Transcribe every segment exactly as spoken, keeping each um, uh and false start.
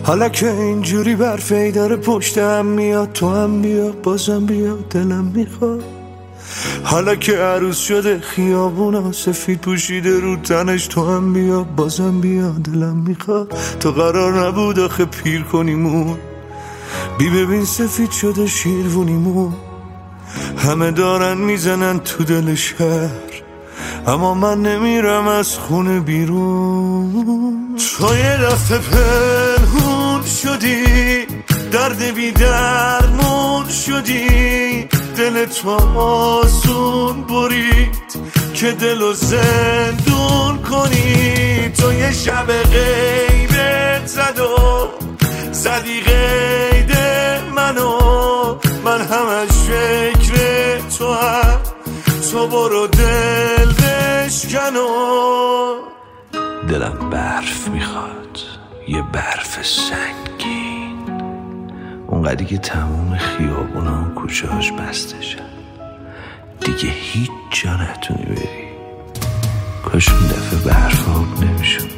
حالا که اینجوری برفی داره پشتم میاد، تو هم بیا بازم بیا دلم میخواد. حالا که عروس شده خیابونا سفید پوشیده رو تنش، تو هم بیا بازم بیا دلم میخواد. تو قرار نبود آخه پیر کنیمون، بی ببین سفید شده شیروونیمون. همه دارن میزنن تو دل شهر، اما من نمیرم از خونه بیرون. تو یه دفعه پنهون شدی، درد بی درمون شدی، دل تو آسون برید که دلو زندون کنی. تو یه شب غیبت زد و زدی قید منو، من همش فکر تو هم، تو برو دل بشکن و دلم برف میخواد، یه برف سنگین، اونقدری که تموم خیابونا و کوچه‌هاش بسته شد، دیگه هیچ جا نتونی بری. کاش اون دفعه برف آب نمیشد.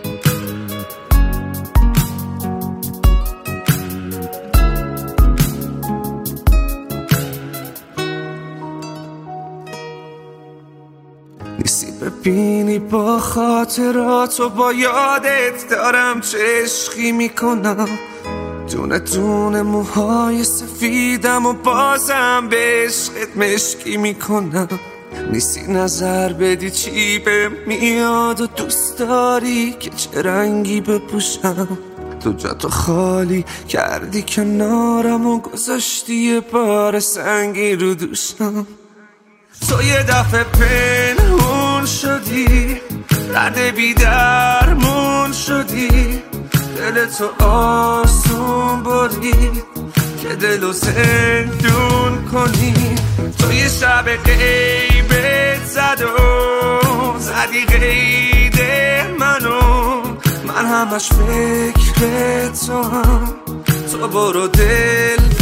نیستی ببینی با خاطرات و با یادت دارم چه عشقی میکنم، دونه دونه موهای سفیدم و بازم به عشقت مشکی میکنم. نیستی نظر بدی چی به میاد و دوست داری که چه رنگی بپوشم. تو جا تو خالی کردی کنارم و گذاشتی یه بار سنگی رو دوشم. تو یه دفعه پنهون شدی، درد بی درمون شدی، دل تو آسون برید که دلو زندون کنی. تو یه شب غیبت زد و زدی قید منو، من همش فکر تو هم، تو برو دل